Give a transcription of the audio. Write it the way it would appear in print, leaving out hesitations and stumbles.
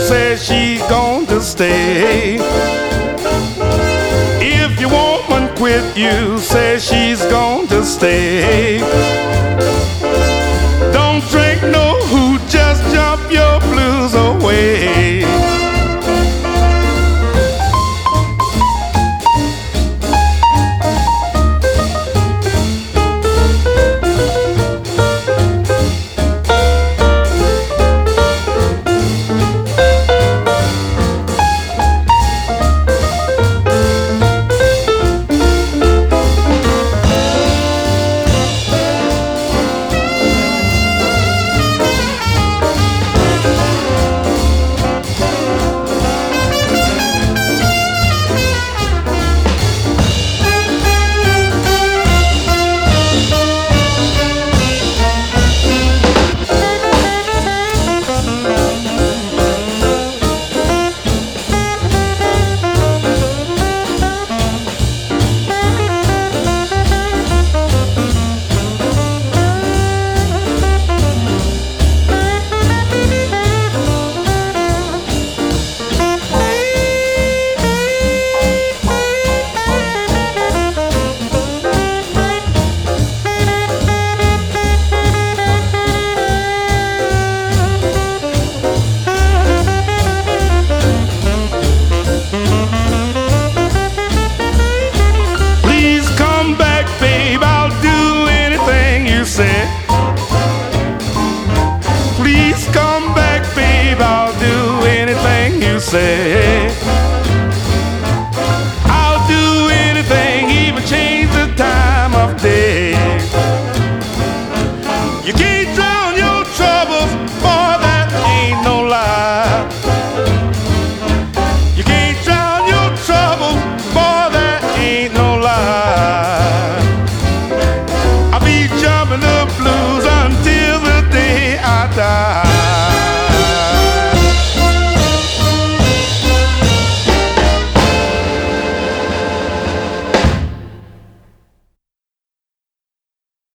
says she's going to stay. If your woman quit you, says she's going to stay. Don't drink no hoot, just jump your blues away. Please come back, babe, I'll do anything you say.